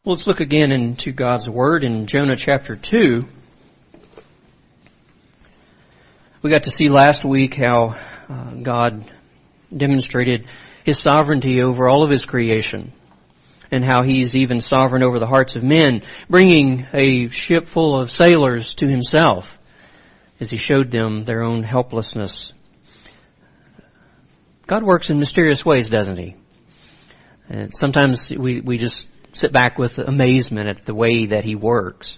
Well, let's look again into God's Word in Jonah chapter 2. We got to see last week how God demonstrated His sovereignty over all of His creation, and how He's even sovereign over the hearts of men, bringing a ship full of sailors to Himself as He showed them their own helplessness. God works in mysterious ways, doesn't He? And sometimes we just sit back with amazement at the way that He works.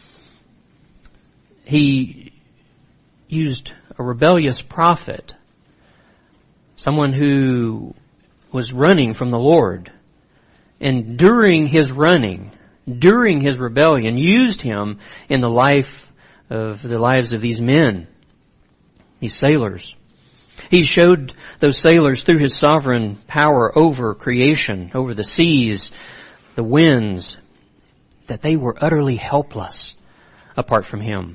He used a rebellious prophet, someone who was running from the Lord, and during his running, during his rebellion, used him in the lives of these men, these sailors. He showed those sailors through His sovereign power over creation, over the seas, the winds, that they were utterly helpless apart from Him.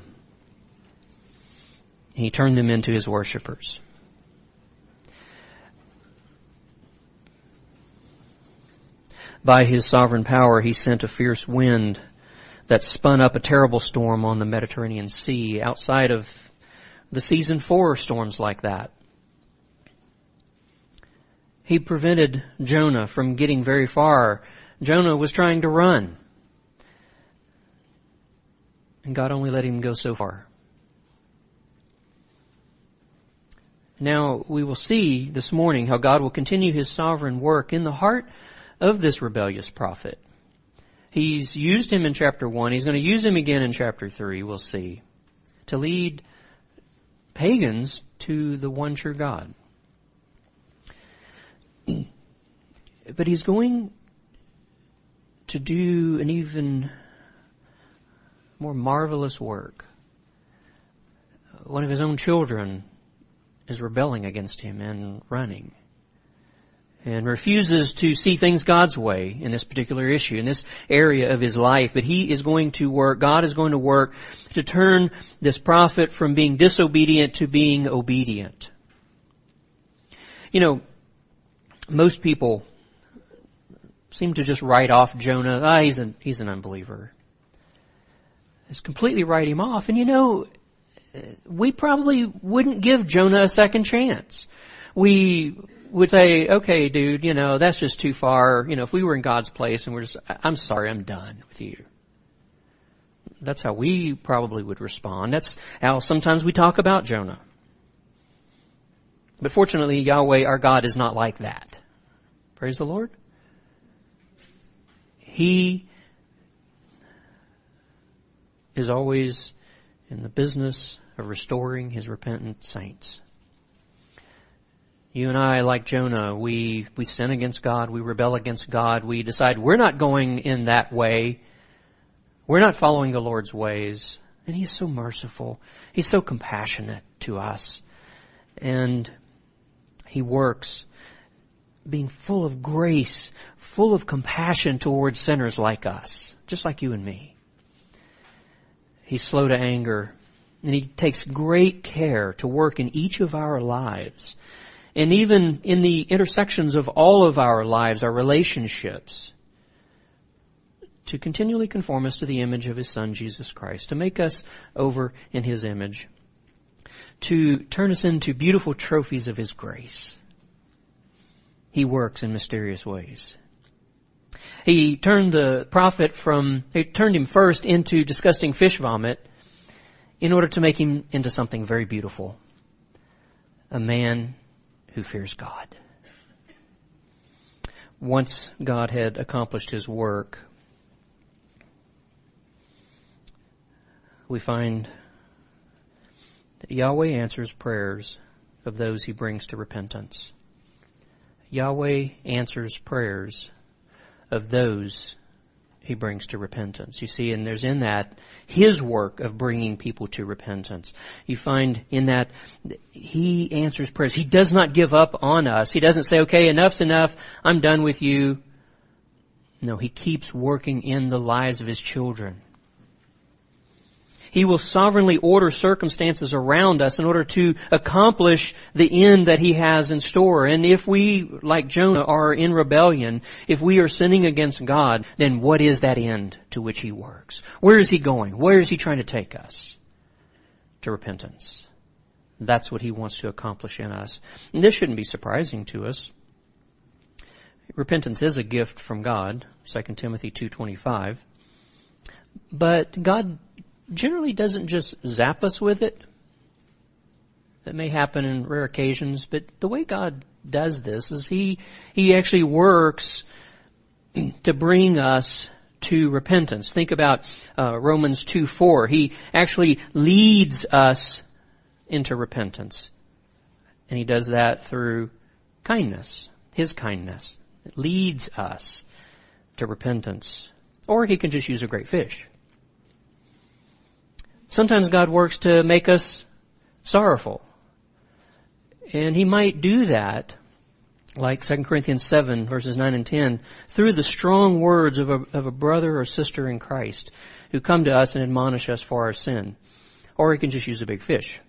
He turned them into His worshipers. By His sovereign power, He sent a fierce wind that spun up a terrible storm on the Mediterranean Sea, outside of the season 4 storms like that. He prevented Jonah from getting very far. Jonah was trying to run, and God only let him go so far. Now, we will see this morning how God will continue His sovereign work in the heart of this rebellious prophet. He's used him in chapter 1. He's going to use him again in chapter 3, we'll see, to lead pagans to the one true God. But He's going to do an even more marvelous work. One of His own children is rebelling against Him and running, and refuses to see things God's way in this particular issue, in this area of his life. But He is going to work, God is going to work to turn this prophet from being disobedient to being obedient. You know, most people seem to just write off Jonah. He's an unbeliever. Just completely write him off. And you know, we probably wouldn't give Jonah a second chance. We would say, okay, dude, you know, that's just too far. You know, if we were in God's place and we're just, I'm sorry, I'm done with you. That's how we probably would respond. That's how sometimes we talk about Jonah. But fortunately, Yahweh, our God, is not like that. Praise the Lord. He is always in the business of restoring His repentant saints. You and I, like Jonah, we sin against God, we rebel against God, we decide we're not going in that way, we're not following the Lord's ways, and He's so merciful, He's so compassionate to us, and He works being full of grace, full of compassion towards sinners like us, just like you and me. He's slow to anger, and He takes great care to work in each of our lives, and even in the intersections of all of our lives, our relationships, to continually conform us to the image of His Son, Jesus Christ, to make us over in His image, to turn us into beautiful trophies of His grace. He works in mysterious ways. He turned him first into disgusting fish vomit in order to make him into something very beautiful. A man who fears God. Once God had accomplished His work, we find that Yahweh answers prayers of those He brings to repentance. Yahweh answers prayers of those He brings to repentance. You see, and there's in that His work of bringing people to repentance. You find in that He answers prayers. He does not give up on us. He doesn't say, okay, enough's enough, I'm done with you. No, He keeps working in the lives of His children. He will sovereignly order circumstances around us in order to accomplish the end that He has in store. And if we, like Jonah, are in rebellion, if we are sinning against God, then what is that end to which He works? Where is He going? Where is He trying to take us? To repentance. That's what He wants to accomplish in us. And this shouldn't be surprising to us. Repentance is a gift from God, 2 Timothy 2:25. But God generally doesn't just zap us with it. That may happen in rare occasions, but the way God does this is He actually works to bring us to repentance. Think about Romans 2:4. He actually leads us into repentance. And He does that through kindness, His kindness. It leads us to repentance. Or He can just use a great fish. Sometimes God works to make us sorrowful. And He might do that, like 2 Corinthians 7, verses 9 and 10, through the strong words of a brother or sister in Christ who come to us and admonish us for our sin. Or He can just use a big fish.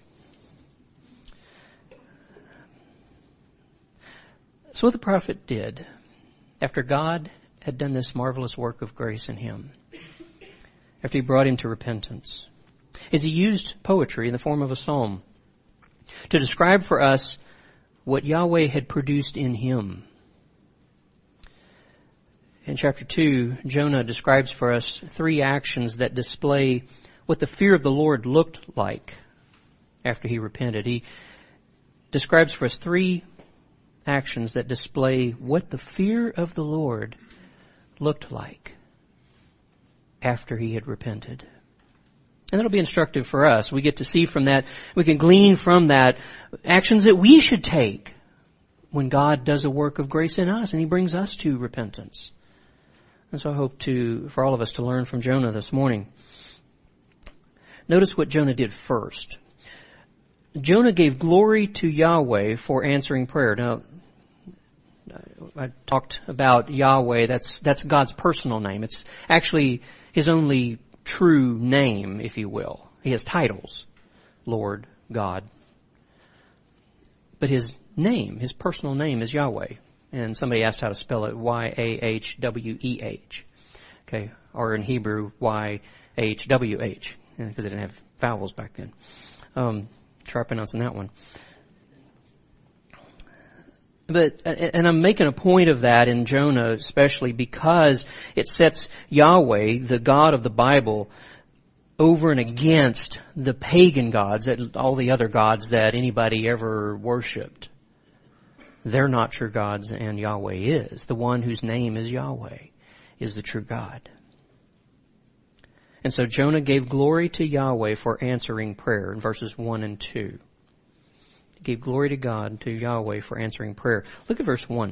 So what the prophet did, after God had done this marvelous work of grace in him, after He brought him to repentance, is He used poetry in the form of a psalm to describe for us what Yahweh had produced in him. In chapter 2, Jonah describes for us 3 actions that display what the fear of the Lord looked like after he repented. He describes for us 3 actions that display what the fear of the Lord looked like after he had repented. And that'll be instructive for us. We get to see from that, we can glean from that actions that we should take when God does a work of grace in us and He brings us to repentance. And so I hope for all of us to learn from Jonah this morning. Notice what Jonah did first. Jonah gave glory to Yahweh for answering prayer. Now, I talked about Yahweh. That's God's personal name. It's actually His only true name, if you will. He has titles. Lord, God. But His name, His personal name is Yahweh. And somebody asked how to spell it. Y-A-H-W-E-H. Okay. Or in Hebrew, Y-H-W-H. Because they didn't have vowels back then. Try pronouncing that one. And I'm making a point of that in Jonah especially because it sets Yahweh, the God of the Bible, over and against the pagan gods, all the other gods that anybody ever worshipped. They're not true gods, and Yahweh is. The one whose name is Yahweh is the true God. And so Jonah gave glory to Yahweh for answering prayer in verses 1 and 2. He gave glory to God, to Yahweh, for answering prayer. Look at verse 1.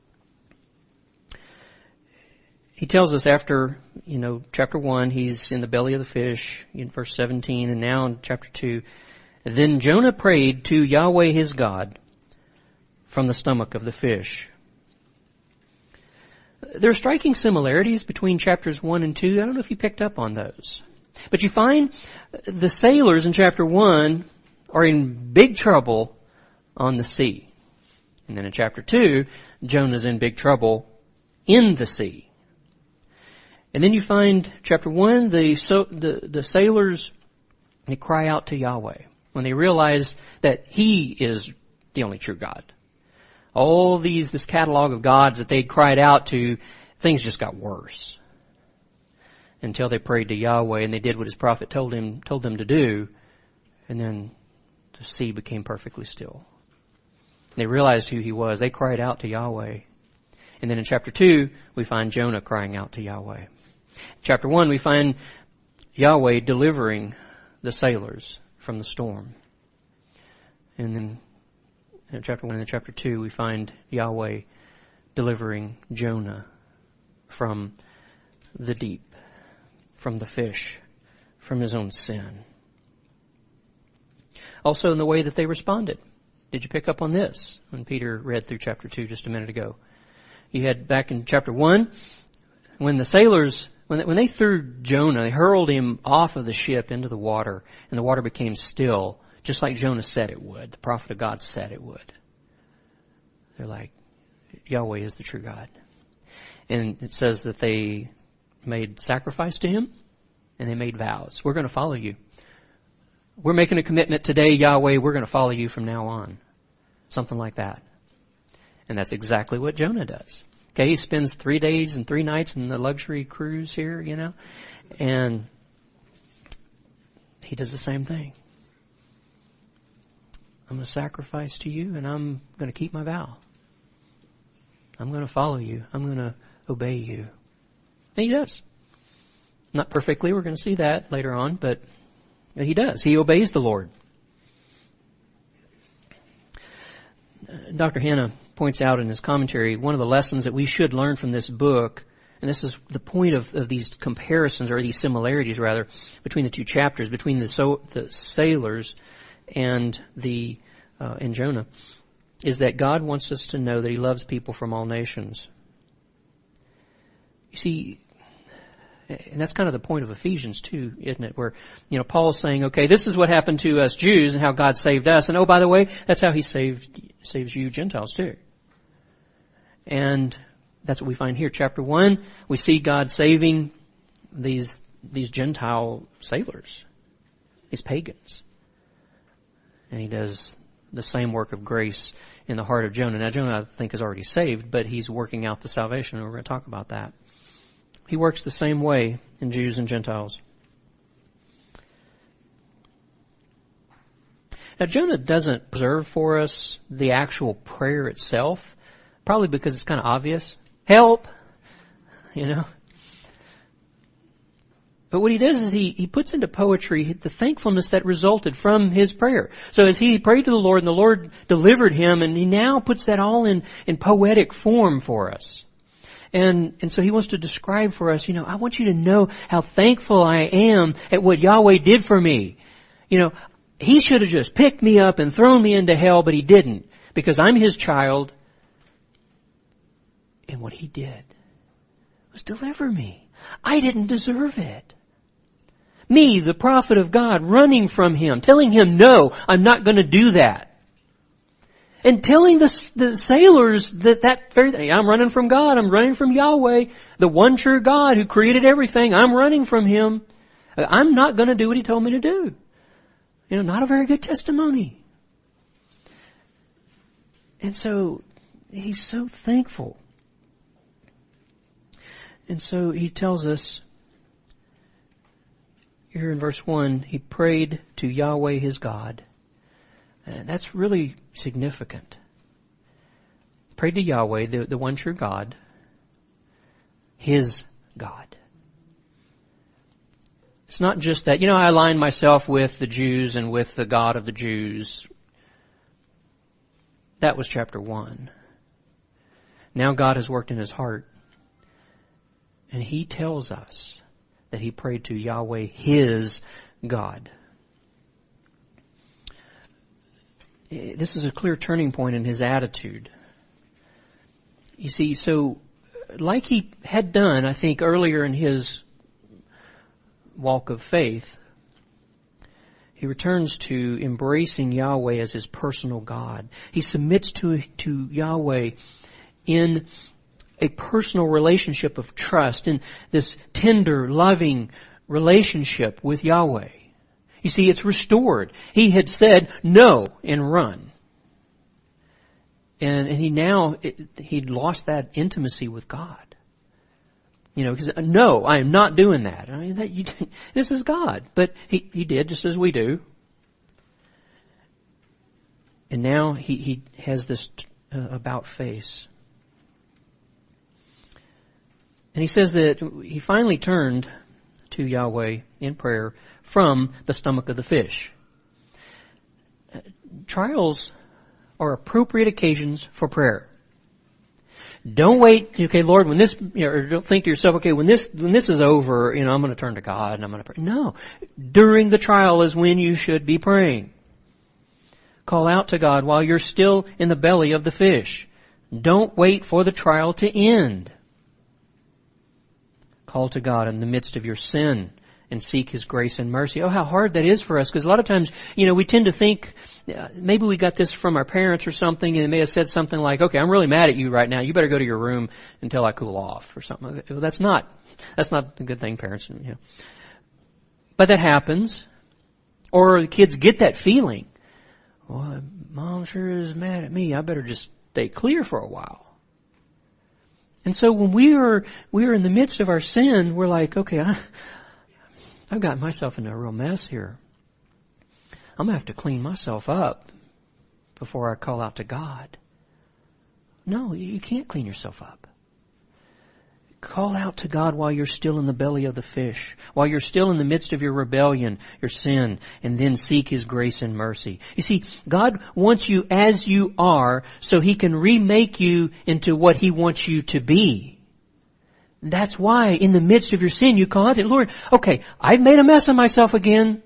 He tells us after, chapter 1, he's in the belly of the fish, in verse 17, and now in chapter 2, then Jonah prayed to Yahweh his God from the stomach of the fish. There are striking similarities between chapters 1 and 2. I don't know if you picked up on those. But you find the sailors in chapter 1 are in big trouble on the sea. And then in chapter 2, Jonah's in big trouble in the sea. And then you find chapter 1, the sailors, they cry out to Yahweh when they realize that He is the only true God. All this catalog of gods that they cried out to, things just got worse. Until they prayed to Yahweh and they did what His prophet told them to do, and then the sea became perfectly still. They realized who He was. They cried out to Yahweh. And then in chapter 2, we find Jonah crying out to Yahweh. Chapter 1, we find Yahweh delivering the sailors from the storm. And then in chapter 1 and chapter 2, we find Yahweh delivering Jonah from the deep, from the fish, from his own sin. Also in the way that they responded. Did you pick up on this when Peter read through chapter 2 just a minute ago? You had back in chapter 1, when the sailors When they threw Jonah, they hurled him off of the ship into the water, and the water became still, just like Jonah said it would. The prophet of God said it would. They're like, Yahweh is the true God. And it says that they made sacrifice to him, and they made vows. We're going to follow you. We're making a commitment today, Yahweh, we're going to follow you from now on. Something like that. And that's exactly what Jonah does. Okay, he spends 3 days and 3 nights in the luxury cruise here, and he does the same thing. I'm going to sacrifice to you, and I'm going to keep my vow. I'm going to follow you. I'm going to obey you. And he does. Not perfectly, we're going to see that later on, but he does. He obeys the Lord. Dr. Hanna points out in his commentary, one of the lessons that we should learn from this book, and this is the point of these comparisons, or these similarities rather, between the 2 chapters, between the sailors and and Jonah, is that God wants us to know that He loves people from all nations. You see, and that's kind of the point of Ephesians too, isn't it? Where, Paul's saying, okay, this is what happened to us Jews and how God saved us. And oh, by the way, that's how He saves you Gentiles too. And that's what we find here. Chapter 1, we see God saving these Gentile sailors, these pagans. And He does the same work of grace in the heart of Jonah. Now, Jonah, I think, is already saved, but he's working out the salvation, and we're going to talk about that. He works the same way in Jews and Gentiles. Now, Jonah doesn't preserve for us the actual prayer itself, probably because it's kind of obvious. Help! But what he does is he puts into poetry the thankfulness that resulted from his prayer. So as he prayed to the Lord, and the Lord delivered him, and he now puts that all in poetic form for us. And so he wants to describe for us, I want you to know how thankful I am at what Yahweh did for me. He should have just picked me up and thrown me into hell, but He didn't, because I'm His child. And what He did was deliver me. I didn't deserve it. Me, the prophet of God, running from Him, telling Him, no, I'm not going to do that. And telling the sailors that very thing, I'm running from God, I'm running from Yahweh, the one true God who created everything, I'm running from Him. I'm not going to do what He told me to do. Not a very good testimony. And so, he's so thankful. And so he tells us here in verse 1, he prayed to Yahweh his God. And that's really significant. Prayed to Yahweh, the one true God, his God. It's not just that, I align myself with the Jews and with the God of the Jews. That was chapter 1. Now God has worked in his heart. And he tells us that he prayed to Yahweh, his God. This is a clear turning point in his attitude. You see, so like he had done, I think, earlier in his walk of faith, he returns to embracing Yahweh as his personal God. He submits to Yahweh in a personal relationship of trust, in this tender, loving relationship with Yahweh. You see, it's restored. He had said no and run. And he'd lost that intimacy with God. Because no, I am not doing that. This is God. But he did just as we do. And now he has this about face. And he says that he finally turned to Yahweh in prayer from the stomach of the fish. Trials are appropriate occasions for prayer. Don't wait, okay, Lord, when this, or don't think to yourself, okay, when this is over, I'm going to turn to God and I'm going to pray. No. During the trial is when you should be praying. Call out to God while you're still in the belly of the fish. Don't wait for the trial to end. Call to God in the midst of your sin and seek His grace and mercy. Oh, how hard that is for us, because a lot of times, we tend to think, maybe we got this from our parents or something, and they may have said something like, okay, I'm really mad at you right now. You better go to your room until I cool off, or something. Well, that's not a good thing, parents. But that happens. Or the kids get that feeling. Well, Mom sure is mad at me. I better just stay clear for a while. And so when we are in the midst of our sin, we're like, okay, I've gotten myself into a real mess here. I'm going to have to clean myself up before I call out to God. No, you can't clean yourself up. Call out to God while you're still in the belly of the fish, while you're still in the midst of your rebellion, your sin, and then seek His grace and mercy. You see, God wants you as you are so He can remake you into what He wants you to be. That's why in the midst of your sin you call out to Lord, okay, I've made a mess of myself again,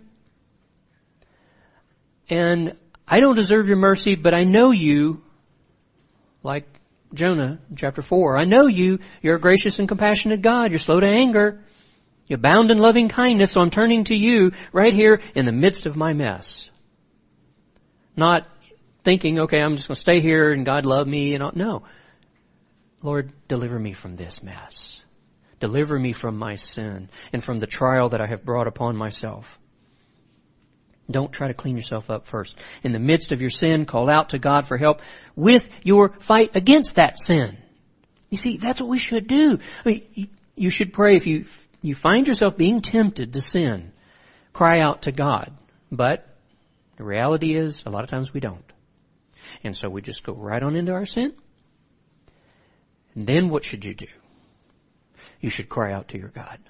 and I don't deserve your mercy, but I know you, like Jonah, chapter 4. I know you're a gracious and compassionate God. You're slow to anger. You abound in loving kindness, so I'm turning to you right here in the midst of my mess. Not thinking, okay, I'm just going to stay here and God love me. No. Lord, deliver me from this mess. Deliver me from my sin and from the trial that I have brought upon myself. Don't try to clean yourself up first. In the midst of your sin, call out to God for help with your fight against that sin. You see, that's what we should do. I mean, you should pray if you find yourself being tempted to sin. Cry out to God. But the reality is, a lot of times we don't. And so we just go right on into our sin. And then what should you do? You should cry out to your God.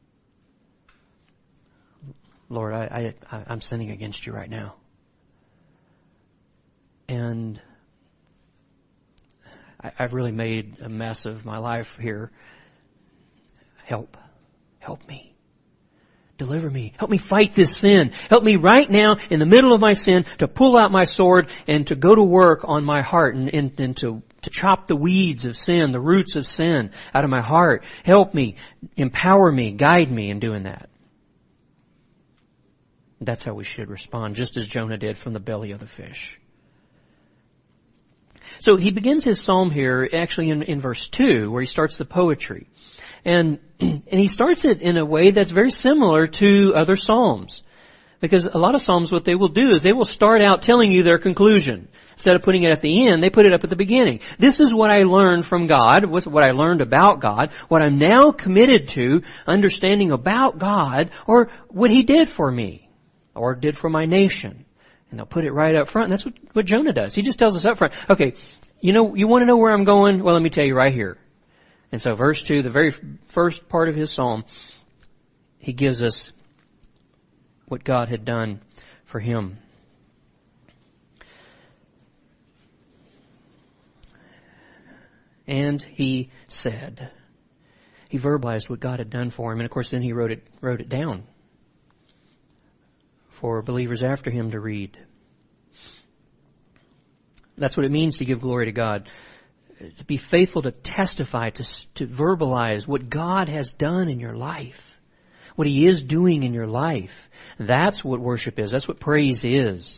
Lord, I'm sinning against you right now. And I've really made a mess of my life here. Help me. Deliver me. Help me fight this sin. Help me right now in the middle of my sin to pull out my sword and to go to work on my heart and to chop the weeds of sin, the roots of sin out of my heart. Help me, empower me, guide me in doing that. That's how we should respond, just as Jonah did from the belly of the fish. So he begins his psalm here actually in verse 2, where he starts the poetry. And he starts it in a way that's very similar to other psalms. Because a lot of psalms, what they will do is they will start out telling you their conclusion. Instead of putting it at the end, they put it up at the beginning. This is what I learned from God, what I learned about God, what I'm now committed to understanding about God, or what He did for me. Or did for my nation. And they'll put it right up front. And that's what Jonah does. He just tells us up front, okay, you want to know where I'm going? Well, let me tell you right here. And so verse 2, the very first part of his psalm, he gives us what God had done for him. And he said, he verbalized what God had done for him. And of course then he wrote it down for believers after him to read. That's what it means to give glory to God. To be faithful to testify, to verbalize what God has done in your life. What He is doing in your life. That's what worship is. That's what praise is.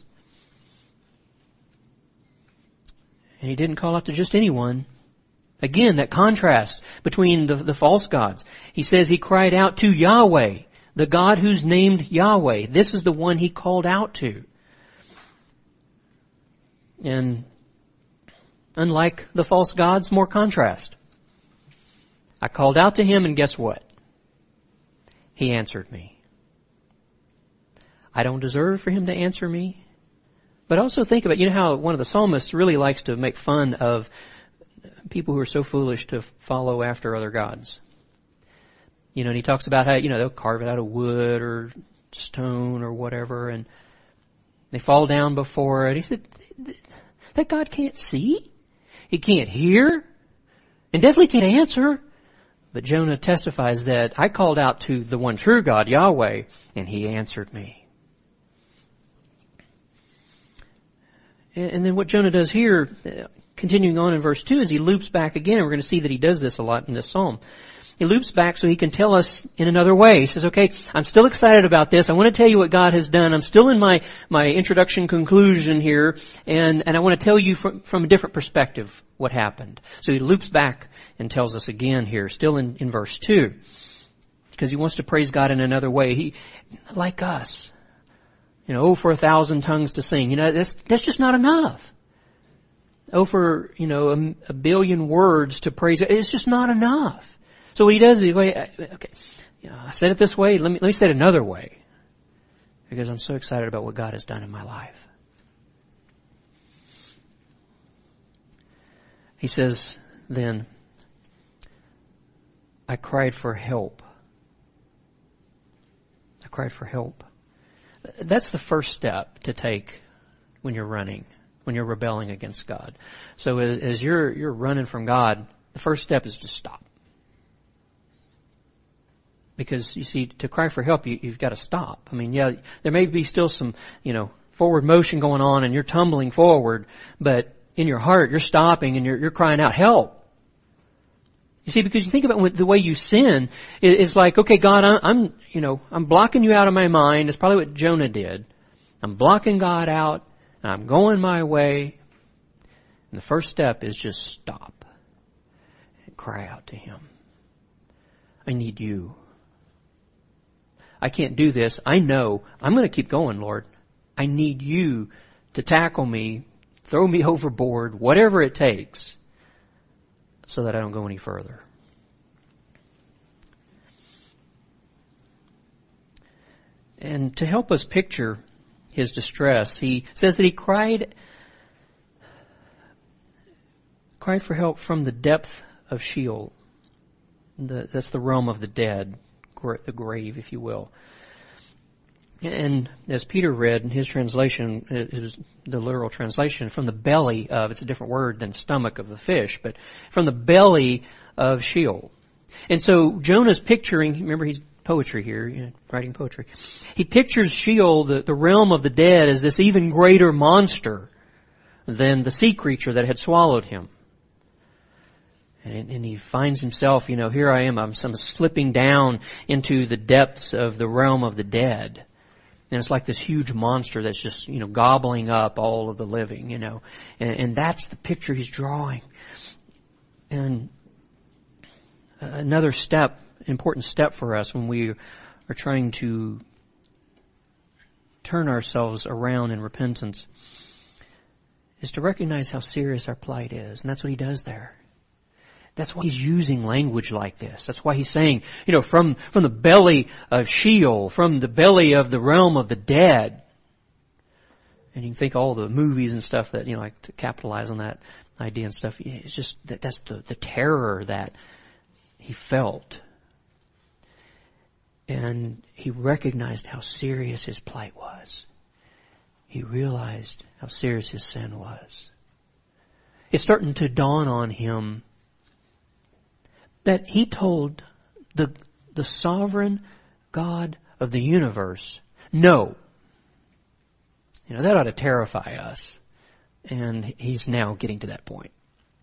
And he didn't call out to just anyone. Again, that contrast between the false gods. He says he cried out to Yahweh. The God who's named Yahweh. This is the one he called out to. And unlike the false gods, more contrast. I called out to him and guess what? He answered me. I don't deserve for him to answer me. But also think about, how one of the psalmists really likes to make fun of people who are so foolish to follow after other gods. And he talks about how, they'll carve it out of wood or stone or whatever, and they fall down before it. He said, that God can't see? He can't hear? And definitely can't answer? But Jonah testifies that I called out to the one true God, Yahweh, and He answered me. And then what Jonah does here, continuing on in verse 2, is he loops back again, and we're going to see that he does this a lot in this psalm. he loops back so he can tell us in another way. He says, okay, I'm still excited about this. I want to tell you what God has done. I'm still in my introduction conclusion here, and I want to tell you from a different perspective what happened. So he loops back and tells us again here, still in verse 2, because he wants to praise God in another way. He, like us, for 1,000 tongues to sing. That's just not enough. For, a billion words to praise God. It's just not enough. So what he does is, okay, I said it this way, let me say it another way. Because I'm so excited about what God has done in my life. He says then, I cried for help. I cried for help. That's the first step to take when you're running, when you're rebelling against God. So as you're running from God, the first step is to stop. Because, you see, to cry for help, you've got to stop. I mean, yeah, there may be still some, forward motion going on and you're tumbling forward, but in your heart, you're stopping and you're crying out, help. You see, because you think about the way you sin, it's like, okay, God, I'm blocking you out of my mind. It's probably what Jonah did. I'm blocking God out, and I'm going my way. And the first step is just stop and cry out to Him. I need you. I can't do this. I know. I'm going to keep going, Lord. I need you to tackle me, throw me overboard, whatever it takes, so that I don't go any further. And to help us picture his distress, he says that he cried for help from the depth of Sheol. That's the realm of the dead, the grave, if you will. And as Peter read in his translation, it was the literal translation, from the belly of, it's a different word than stomach of the fish, but from the belly of Sheol. And so Jonah's picturing, remember he's poetry here, writing poetry. He pictures Sheol, the realm of the dead, as this even greater monster than the sea creature that had swallowed him. And he finds himself, here I am, I'm slipping down into the depths of the realm of the dead. And it's like this huge monster that's just, gobbling up all of the living, And that's the picture he's drawing. And another step, important step for us when we are trying to turn ourselves around in repentance, is to recognize how serious our plight is. And that's what he does there. That's why he's using language like this. That's why he's saying, from the belly of Sheol, from the belly of the realm of the dead. And you can think all the movies and stuff that, like to capitalize on that idea and stuff. It's just that's the terror that he felt. And he recognized how serious his plight was. He realized how serious his sin was. It's starting to dawn on him that he told the sovereign God of the universe, no. That ought to terrify us. And he's now getting to that point.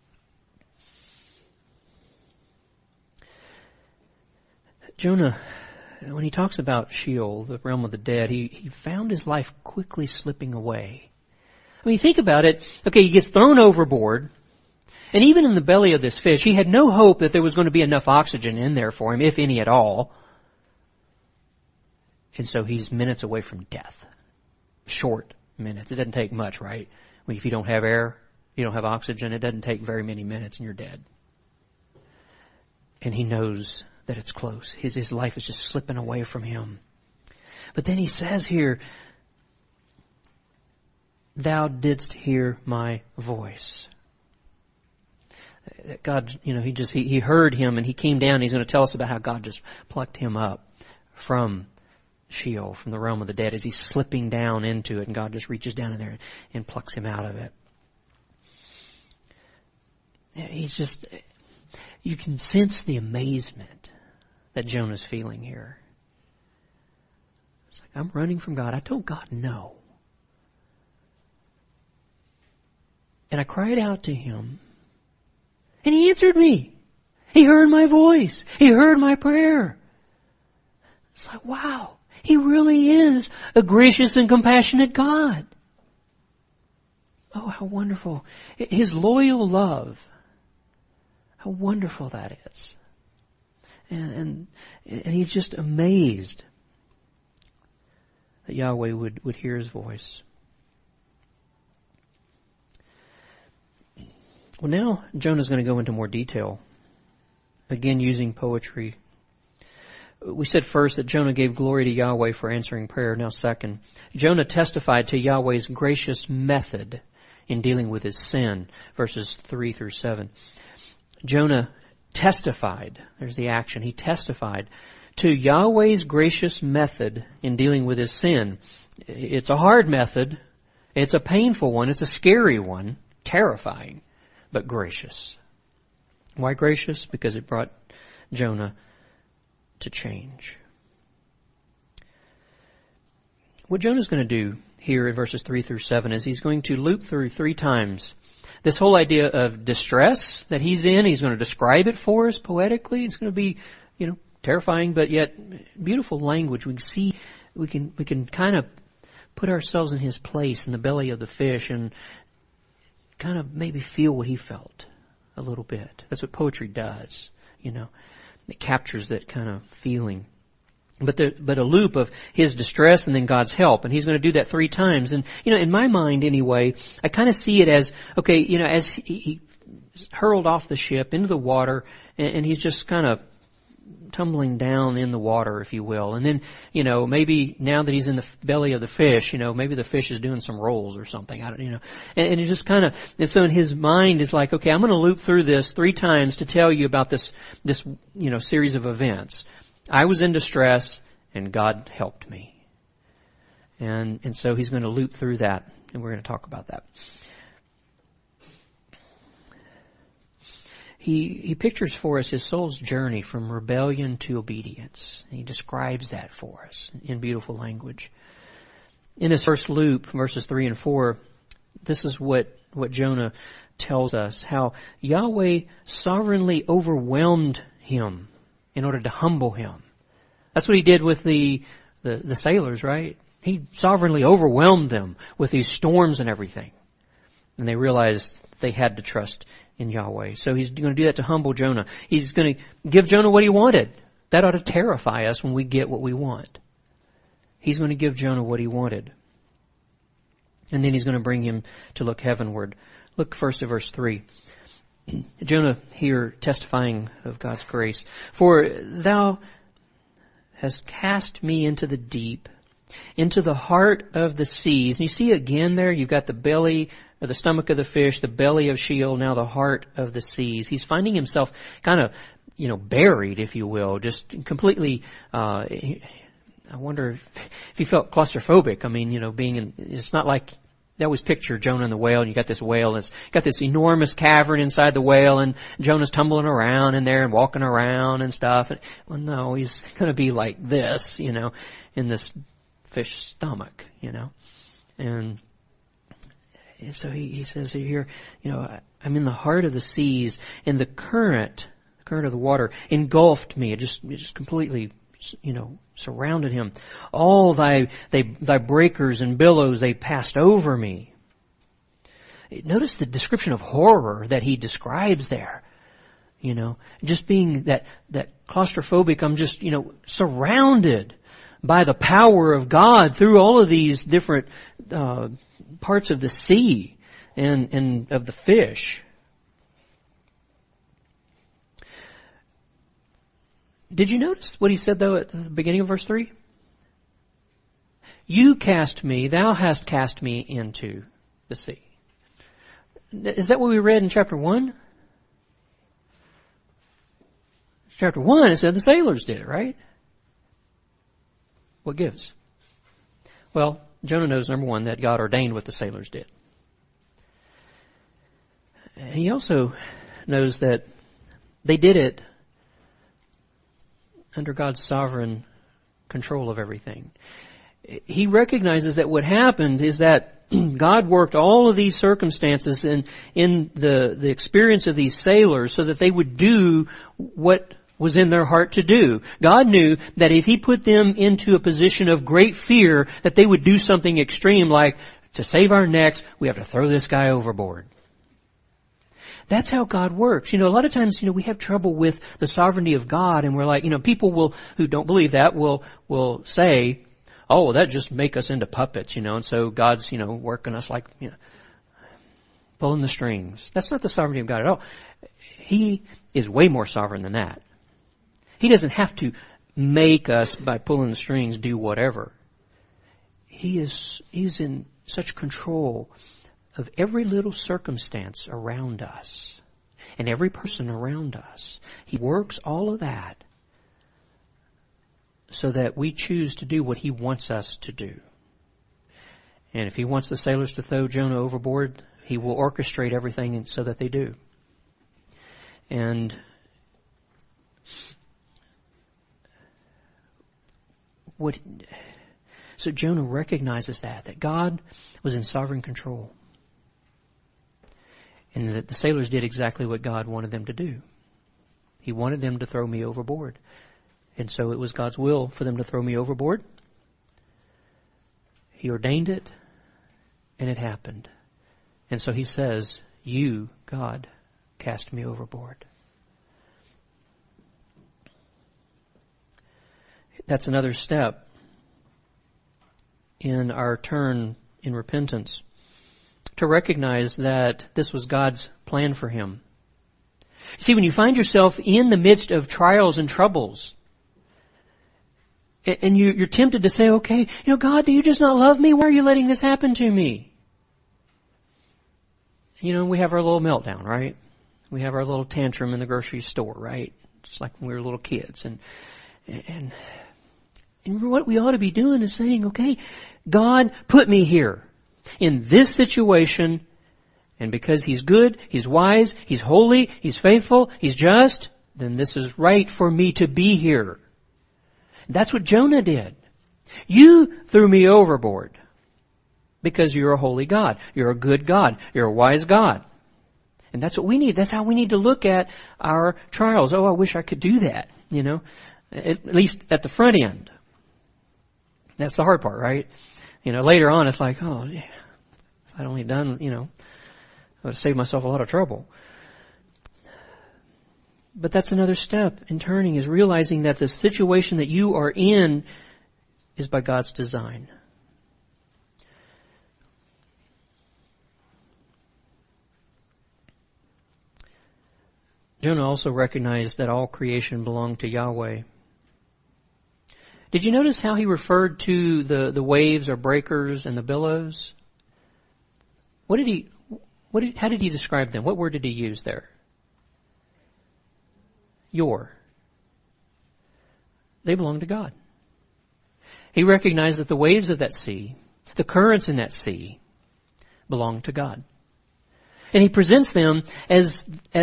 Jonah, when he talks about Sheol, the realm of the dead, he found his life quickly slipping away. I mean, think about it. Okay, he gets thrown overboard. And even in the belly of this fish, he had no hope that there was going to be enough oxygen in there for him, if any at all. And so he's minutes away from death. Short minutes. It doesn't take much, right? If you don't have air, you don't have oxygen, it doesn't take very many minutes and you're dead. And he knows that it's close. His life is just slipping away from him. But then he says here, thou didst hear my voice. God, he heard him and he came down. He's going to tell us about how God just plucked him up from Sheol, from the realm of the dead, as he's slipping down into it, and God just reaches down in there and plucks him out of it. You can sense the amazement that Jonah's feeling here. It's like, I'm running from God. I told God no. And I cried out to him. And he answered me. He heard my voice. He heard my prayer. It's like, wow, He really is a gracious and compassionate God. Oh, how wonderful. His loyal love. How wonderful that is. And he's just amazed that Yahweh would hear his voice. Well, now Jonah's going to go into more detail, again using poetry. We said first that Jonah gave glory to Yahweh for answering prayer. Now second, Jonah testified to Yahweh's gracious method in dealing with his sin, verses 3 through 7. Jonah testified, there's the action, he testified to Yahweh's gracious method in dealing with his sin. It's a hard method, it's a painful one, it's a scary one, terrifying, but gracious. Why gracious? Because it brought Jonah to change. What Jonah's going to do here in verses 3 through 7 is he's going to loop through 3 times this whole idea of distress that he's in. He's going to describe it for us poetically. It's going to be, terrifying, but yet beautiful language. We can see, we can kind of put ourselves in his place in the belly of the fish and kind of maybe feel what he felt a little bit. That's what poetry does, It captures that kind of feeling. But a loop of his distress and then God's help. And he's going to do that 3 times. And, in my mind anyway, I kind of see it as, okay, as he hurled off the ship into the water and he's just kind of tumbling down in the water, if you will. And then, maybe now that he's in the belly of the fish, maybe the fish is doing some rolls or something. I don't, and it just kind of, and so in his mind is like, okay, I'm going to loop through this 3 times to tell you about this, series of events. I was in distress and God helped me. And so he's going to loop through that and we're going to talk about that. He pictures for us his soul's journey from rebellion to obedience. He describes that for us in beautiful language. In this first loop, verses 3 and 4, this is what Jonah tells us, how Yahweh sovereignly overwhelmed him in order to humble him. That's what he did with the sailors, right? He sovereignly overwhelmed them with these storms and everything. And they realized they had to trust in Yahweh. So he's going to do that to humble Jonah. He's going to give Jonah what he wanted. That ought to terrify us when we get what we want. He's going to give Jonah what he wanted. And then he's going to bring him to look heavenward. Look first at verse 3. Jonah here testifying of God's grace. For thou hast cast me into the deep, into the heart of the seas. And you see again there, you've got the belly, or the stomach of the fish, the belly of Sheol, now the heart of the seas. He's finding himself kind of, buried, if you will, just completely, I wonder if he felt claustrophobic. I mean, being in, it's not like, I always picture Jonah and the whale, and you got this whale, and it's got this enormous cavern inside the whale, and Jonah's tumbling around in there and walking around and stuff. And, well, no, he's going to be like this, in this fish stomach, And so he says here, I'm in the heart of the seas, and the current of the water engulfed me. It just completely, surrounded him. All thy breakers and billows, they passed over me. Notice the description of horror that he describes there. Just being that claustrophobic, I'm just, surrounded by the power of God through all of these different, parts of the sea and of the fish. Did you notice what he said though at the beginning of verse 3? You cast me, thou hast cast me into the sea. Is that what we read in chapter 1? Chapter 1, it said the sailors did it, right? What gives? Well, Jonah knows, number 1, that God ordained what the sailors did. He also knows that they did it under God's sovereign control of everything. he recognizes that what happened is that God worked all of these circumstances in the experience of these sailors so that they would do what was in their heart to do. God knew that if He put them into a position of great fear, that they would do something extreme like, to save our necks, we have to throw this guy overboard. That's how God works. A lot of times, we have trouble with the sovereignty of God, and we're like, people who don't believe that will say, oh, well, that just make us into puppets, and so God's, working us like, pulling the strings. That's not the sovereignty of God at all. He is way more sovereign than that. He doesn't have to make us, by pulling the strings, do whatever. He's in such control of every little circumstance around us and every person around us. He works all of that so that we choose to do what He wants us to do. And if He wants the sailors to throw Jonah overboard, He will orchestrate everything so that they do. And so Jonah recognizes that God was in sovereign control. And that the sailors did exactly what God wanted them to do. He wanted them to throw me overboard. And so it was God's will for them to throw me overboard. He ordained it, and it happened. And so He says, you, God, cast me overboard. That's another step in our turn in repentance, to recognize that this was God's plan for him. See, when you find yourself in the midst of trials and troubles, and you're tempted to say, okay, God, do you just not love me? Why are you letting this happen to me? We have our little meltdown, right? We have our little tantrum in the grocery store, right? Just like when we were little kids. And what we ought to be doing is saying, okay, God put me here in this situation, and because He's good, He's wise, He's holy, He's faithful, He's just, then this is right for me to be here. That's what Jonah did. You threw me overboard because you're a holy God. You're a good God. You're a wise God. And that's what we need. That's how we need to look at our trials. Oh, I wish I could do that, at least at the front end. That's the hard part, right? Later on it's like, oh, yeah, if I'd only done, I would have saved myself a lot of trouble. But that's another step in turning, is realizing that the situation that you are in is by God's design. Jonah also recognized that all creation belonged to Yahweh. Did you notice how he referred to the waves or breakers and the billows? How did he describe them? What word did he use there? They belong to God. He recognized that the waves of that sea, the currents in that sea, belong to God. And he presents them as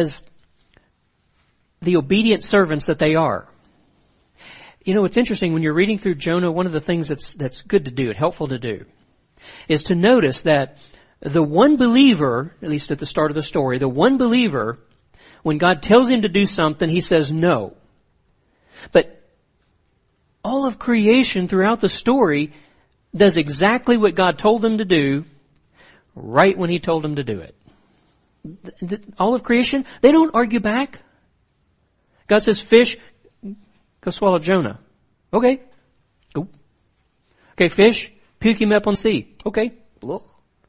the obedient servants that they are. It's interesting when you're reading through Jonah, one of the things that's good to do, helpful to do, is to notice that the one believer, at least at the start of the story, the one believer, when God tells him to do something, he says no. But all of creation throughout the story does exactly what God told them to do right when He told them to do it. All of creation, they don't argue back. God says, fish, go swallow Jonah. Okay. Go. Okay, fish, puke him up on the sea. Okay. Ugh.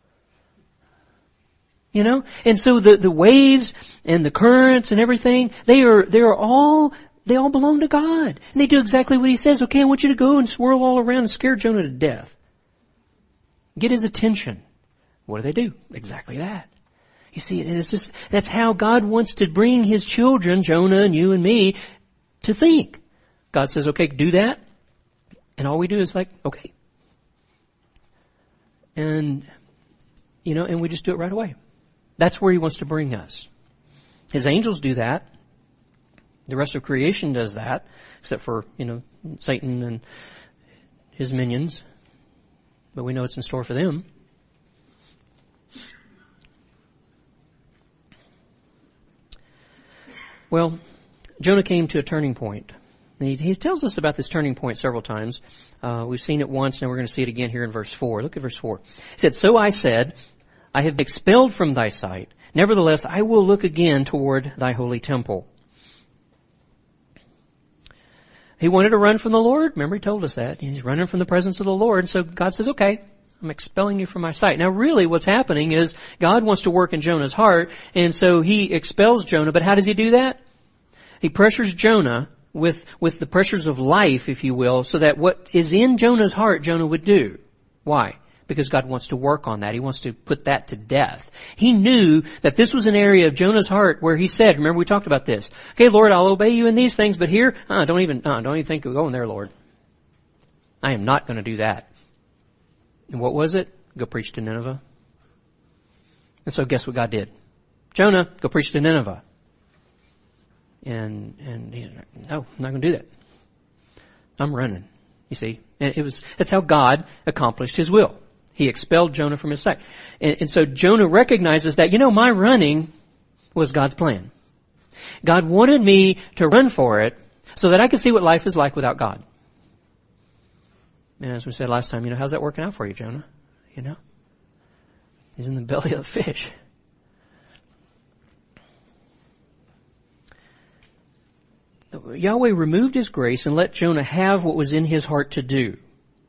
And so the waves and the currents and everything, they all belong to God. And they do exactly what He says. Okay, I want you to go and swirl all around and scare Jonah to death. Get his attention. What do? Exactly that. You see, that's how God wants to bring His children, Jonah and you and me, to think. God says, okay, do that. And all we do is like, okay. And we just do it right away. That's where He wants to bring us. His angels do that. The rest of creation does that, except for, Satan and his minions. but we know it's in store for them. Well, Jonah came to a turning point. He tells us about this turning point several times. We've seen it once, and we're going to see it again here in verse 4. Look at verse 4. He said, "So I said, I have been expelled from thy sight. Nevertheless, I will look again toward thy holy temple." He wanted to run from the Lord. Remember, he told us that. He's running from the presence of the Lord. So God says, okay, I'm expelling you from my sight. Now really what's happening is God wants to work in Jonah's heart, and so he expels Jonah. But how does he do that? He pressures Jonah with the pressures of life, if you will, so that what is in Jonah's heart, Jonah would do. Why? Because God wants to work on that. He wants to put that to death. He knew that this was an area of Jonah's heart where he said, remember we talked about this, okay, Lord, I'll obey you in these things, but here, don't even think of going there, Lord. I am not going to do that. And what was it? Go preach to Nineveh. And so guess what God did? Jonah, go preach to Nineveh. And he's like, no, I'm not going to do that. I'm running. You see, and that's how God accomplished His will. He expelled Jonah from his sight. And so Jonah recognizes that, my running was God's plan. God wanted me to run for it so that I could see what life is like without God. And as we said last time, how's that working out for you, Jonah? He's in the belly of the fish. Yahweh removed His grace and let Jonah have what was in his heart to do.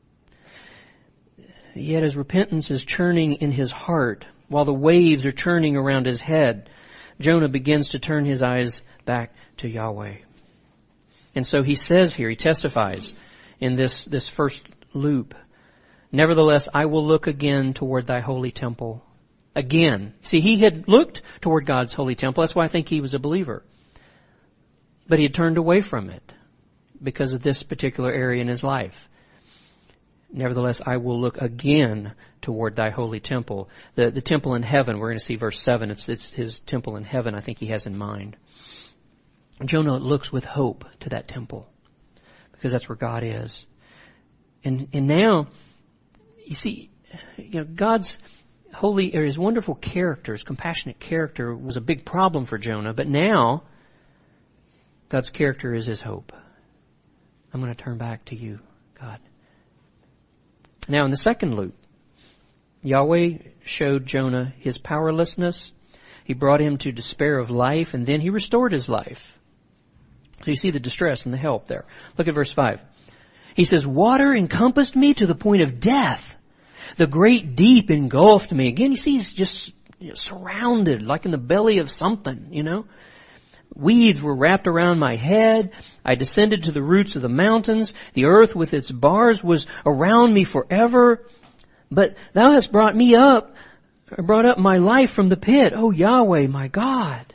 Yet as repentance is churning in his heart, while the waves are churning around his head, Jonah begins to turn his eyes back to Yahweh. And so he says here, he testifies in this first loop, "Nevertheless, I will look again toward thy holy temple." Again. See, he had looked toward God's holy temple. That's why I think he was a believer. But he had turned away from it because of this particular area in his life. "Nevertheless, I will look again toward thy holy temple." The temple in heaven, we're going to see verse 7. It's his temple in heaven I think he has in mind. Jonah looks with hope to that temple because that's where God is. And now, you see, God's holy, or His wonderful character, His compassionate character was a big problem for Jonah, but now God's character is his hope. I'm going to turn back to you, God. Now in the second loop, Yahweh showed Jonah his powerlessness. He brought him to despair of life, and then he restored his life. So you see the distress and the help there. Look at verse 5. He says, "Water encompassed me to the point of death. The great deep engulfed me." Again, you see he's just surrounded, like in the belly of something, Weeds were wrapped around my head. I descended to the roots of the mountains. The earth with its bars was around me forever. But thou hast brought up my life from the pit. O Yahweh, my God.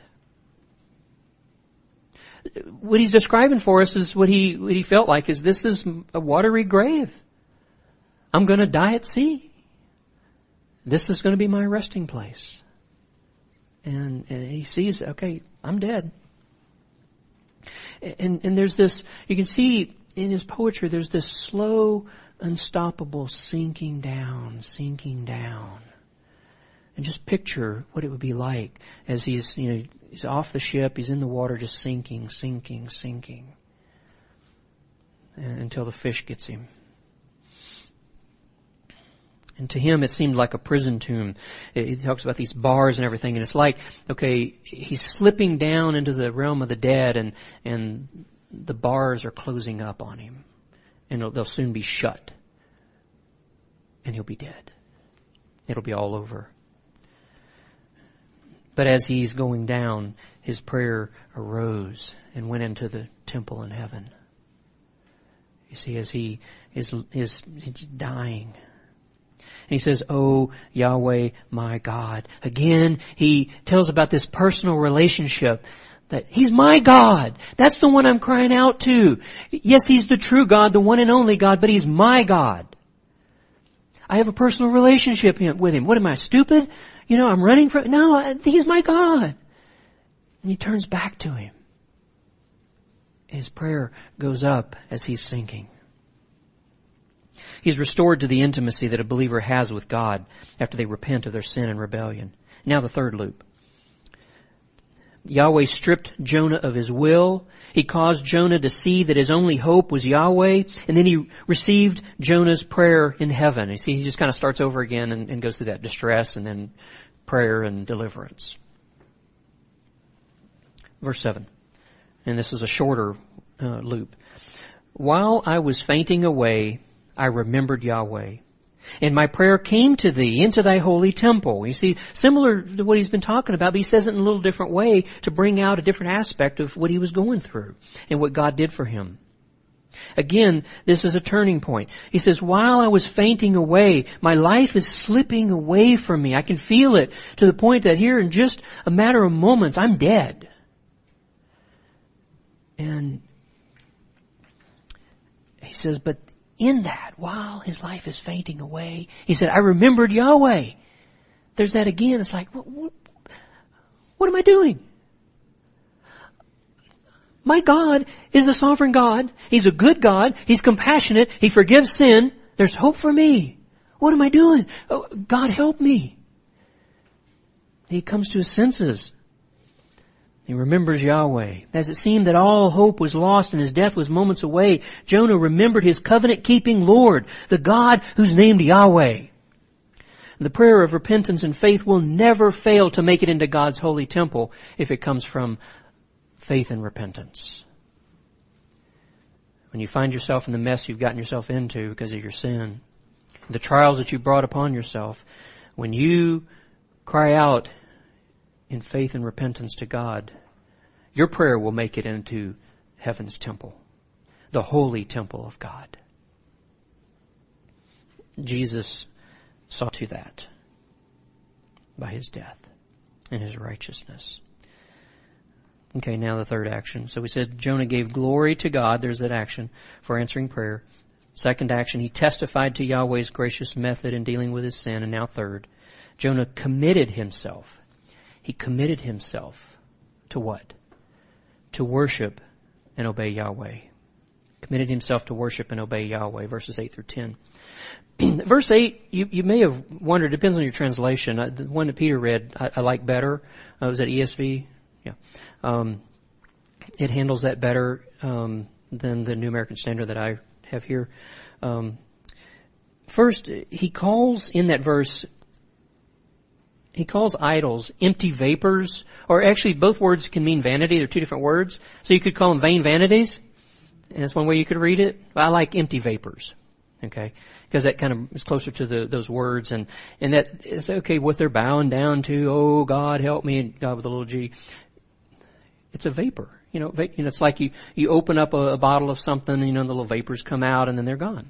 What he's describing for us is what he felt like is this is a watery grave. I'm going to die at sea. This is going to be my resting place. And he sees, okay, I'm dead. And there's this, you can see in his poetry, there's this slow, unstoppable sinking down. And just picture what it would be like as he's off the ship, he's in the water, just sinking. Until the fish gets him. And to him, it seemed like a prison tomb. It talks about these bars and everything, and it's like, okay, he's slipping down into the realm of the dead, and the bars are closing up on him, and they'll soon be shut, and he'll be dead. It'll be all over. But as he's going down, his prayer arose and went into the temple in heaven. You see, as he's dying. And he says, "Oh, Yahweh, my God." Again, he tells about this personal relationship that He's my God. That's the one I'm crying out to. Yes, He's the true God, the one and only God, but He's my God. I have a personal relationship with Him. What am I, stupid? I'm running from... No, He's my God. And he turns back to Him. His prayer goes up as he's sinking. He's restored to the intimacy that a believer has with God after they repent of their sin and rebellion. Now the third loop. Yahweh stripped Jonah of his will. He caused Jonah to see that his only hope was Yahweh. And then he received Jonah's prayer in heaven. You see, he just kind of starts over again and goes through that distress and then prayer and deliverance. Verse 7. And this is a shorter loop. While I was fainting away, I remembered Yahweh. And my prayer came to thee into thy holy temple. You see, similar to what he's been talking about, but he says it in a little different way to bring out a different aspect of what he was going through and what God did for him. Again, this is a turning point. He says, while I was fainting away, my life is slipping away from me. I can feel it to the point that here in just a matter of moments, I'm dead. And he says, but in that, while his life is fainting away, he said, I remembered Yahweh. There's that again. It's like, what am I doing? My God is a sovereign God. He's a good God. He's compassionate. He forgives sin. There's hope for me. What am I doing? Oh, God, help me. He comes to his senses. He remembers Yahweh. As it seemed that all hope was lost and his death was moments away, Jonah remembered his covenant-keeping Lord, the God who's named Yahweh. The prayer of repentance and faith will never fail to make it into God's holy temple if it comes from faith and repentance. When you find yourself in the mess you've gotten yourself into because of your sin, the trials that you brought upon yourself, when you cry out in faith and repentance to God, your prayer will make it into heaven's temple, the holy temple of God. Jesus saw to that by his death and his righteousness. Okay, now the third action. So we said Jonah gave glory to God. There's that action for answering prayer. Second action, he testified to Yahweh's gracious method in dealing with his sin. And now third, Jonah committed himself. He committed himself to what? To worship and obey Yahweh. Committed himself to worship and obey Yahweh, verses 8 through 10. Verse 8, you may have wondered, depends on your translation. The one that Peter read, I like better. Was that ESV? Yeah. It handles that better than the New American Standard that I have here. First, he calls in that verse, he calls idols empty vapors, or actually both words can mean vanity. They're two different words. So you could call them vain vanities. And that's one way you could read it. I like empty vapors. Okay. Because that kind of is closer to those words. And that is okay, what they're bowing down to, oh God, help me, and God with a little G. It's a vapor. It's like you open up a bottle of something, and the little vapors come out and then they're gone.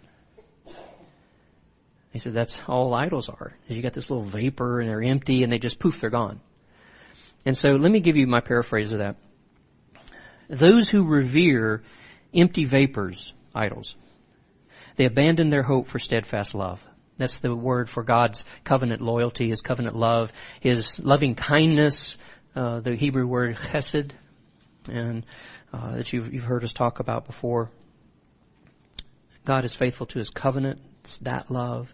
He said that's all idols are. You got this little vapor and they're empty and they just poof, they're gone. And so let me give you my paraphrase of that. Those who revere empty vapors, idols, they abandon their hope for steadfast love. That's the word for God's covenant loyalty, his covenant love, his loving kindness, the Hebrew word chesed, and that you've heard us talk about before. God is faithful to his covenant. It's that love.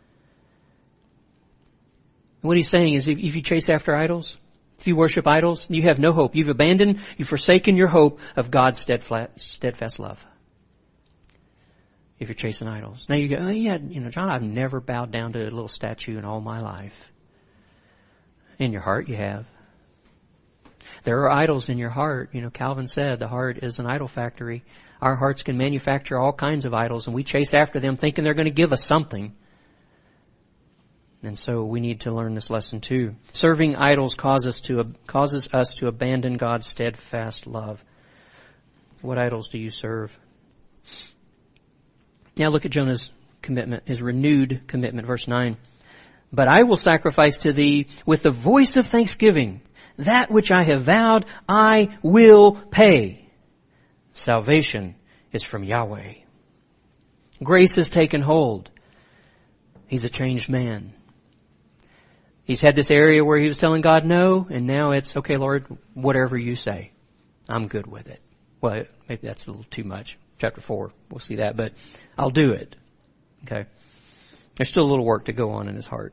And what he's saying is if you chase after idols, if you worship idols, you have no hope. You've forsaken your hope of God's steadfast love. If you're chasing idols. Now you go, oh yeah, John, I've never bowed down to a little statue in all my life. In your heart you have. There are idols in your heart. Calvin said the heart is an idol factory. Our hearts can manufacture all kinds of idols, and we chase after them thinking they're going to give us something. And so we need to learn this lesson too. Serving idols causes us to abandon God's steadfast love. What idols do you serve? Now look at Jonah's commitment, his renewed commitment, verse 9. But I will sacrifice to thee with the voice of thanksgiving. That which I have vowed, I will pay. Salvation is from Yahweh. Grace has taken hold. He's a changed man. He's had this area where he was telling God no, and now it's, okay, Lord, whatever you say, I'm good with it. Well, maybe that's a little too much. Chapter 4, we'll see that, but I'll do it. Okay. There's still a little work to go on in his heart.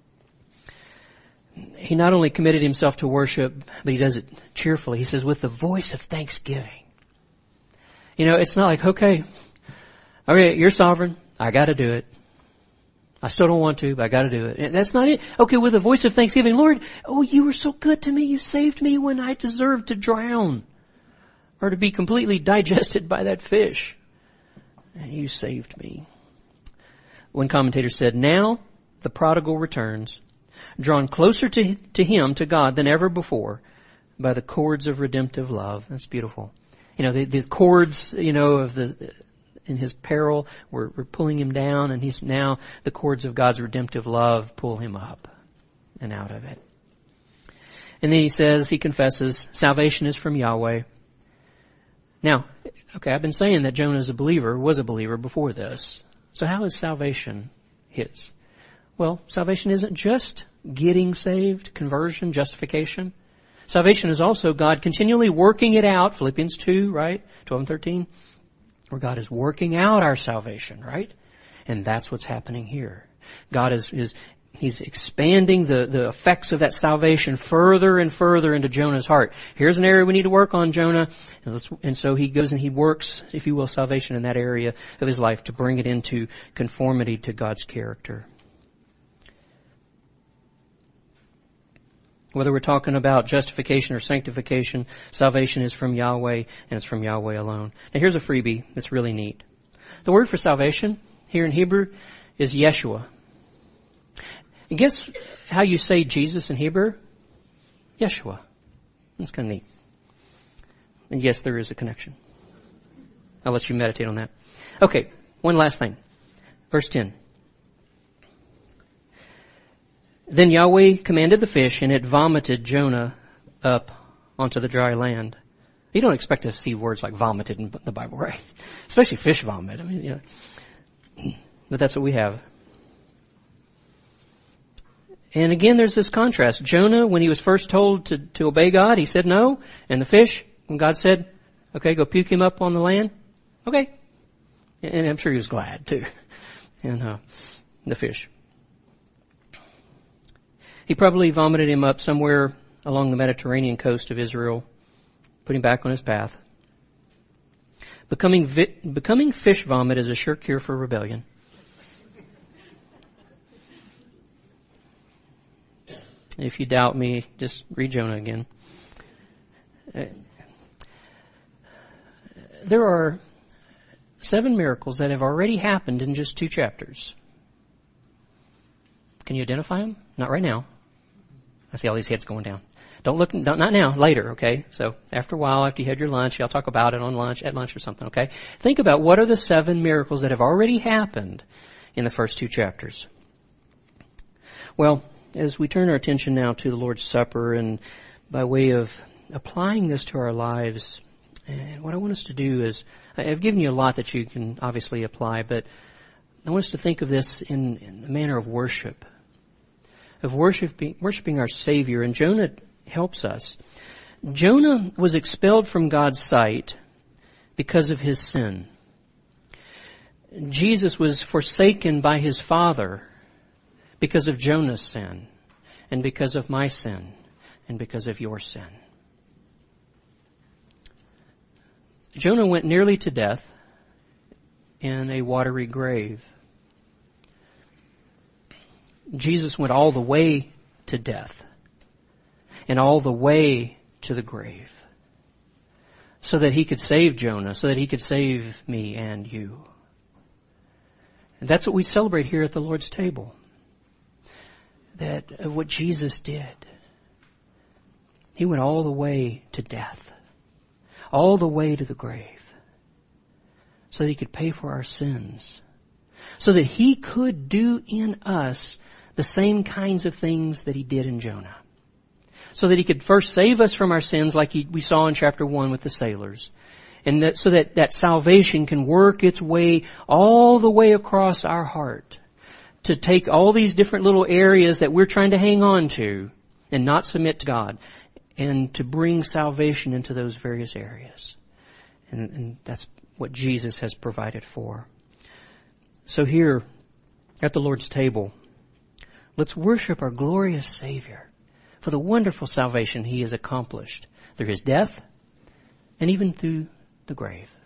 He not only committed himself to worship, but he does it cheerfully. He says, with the voice of thanksgiving. It's not like, okay, you're sovereign. I got to do it. I still don't want to, but I got to do it. And that's not it. Okay, with a voice of thanksgiving, Lord, you were so good to me. You saved me when I deserved to drown or to be completely digested by that fish. And you saved me. One commentator said, now the prodigal returns, drawn closer to him, to God, than ever before by the cords of redemptive love. That's beautiful. The cords, in his peril were pulling him down, and he's now, the cords of God's redemptive love pull him up and out of it. And then he confesses, salvation is from Yahweh. Now, okay, I've been saying that Jonah was a believer before this. So how is salvation his? Well, salvation isn't just getting saved, conversion, justification. Salvation is also God continually working it out, Philippians 2, right? 12 and 13, where God is working out our salvation, right? And that's what's happening here. God He's expanding the effects of that salvation further and further into Jonah's heart. Here's an area we need to work on, Jonah. And so he goes and he works, if you will, salvation in that area of his life to bring it into conformity to God's character. Whether we're talking about justification or sanctification, salvation is from Yahweh, and it's from Yahweh alone. Now here's a freebie that's really neat. The word for salvation here in Hebrew is Yeshua. And guess how you say Jesus in Hebrew? Yeshua. That's kind of neat. And yes, there is a connection. I'll let you meditate on that. Okay, one last thing. Verse 10. Then Yahweh commanded the fish, and it vomited Jonah up onto the dry land. You don't expect to see words like vomited in the Bible, right? Especially fish vomit. But that's what we have. And again, there's this contrast. Jonah, when he was first told to obey God, he said no. And the fish, when God said, okay, go puke him up on the land. Okay. And I'm sure he was glad too. And the fish. He probably vomited him up somewhere along the Mediterranean coast of Israel, put him back on his path. Becoming fish vomit is a sure cure for rebellion. If you doubt me, just read Jonah again. There are 7 miracles that have already happened in just 2 chapters. Can you identify them? Not right now. I see all these heads going down. Not now, later, okay? So after a while, after you had your lunch, I'll talk about it at lunch or something, okay? Think about what are the 7 miracles that have already happened in the first 2 chapters. Well, as we turn our attention now to the Lord's Supper, and by way of applying this to our lives, what I want us to do is, I've given you a lot that you can obviously apply, but I want us to think of this in a manner of worship, of worshiping our Savior, and Jonah helps us. Jonah was expelled from God's sight because of his sin. Jesus was forsaken by his Father because of Jonah's sin, and because of my sin, and because of your sin. Jonah went nearly to death in a watery grave. Jesus went all the way to death and all the way to the grave so that he could save Jonah, so that he could save me and you. And that's what we celebrate here at the Lord's table. That of what Jesus did. He went all the way to death, all the way to the grave, so that he could pay for our sins, so that he could do in us the same kinds of things that he did in Jonah, so that he could first save us from our sins like we saw in chapter 1 with the sailors, and so that salvation can work its way all the way across our heart, to take all these different little areas that we're trying to hang on to and not submit to God, and to bring salvation into those various areas. And that's what Jesus has provided for. So here at the Lord's table, let's worship our glorious Savior for the wonderful salvation He has accomplished through His death and even through the grave.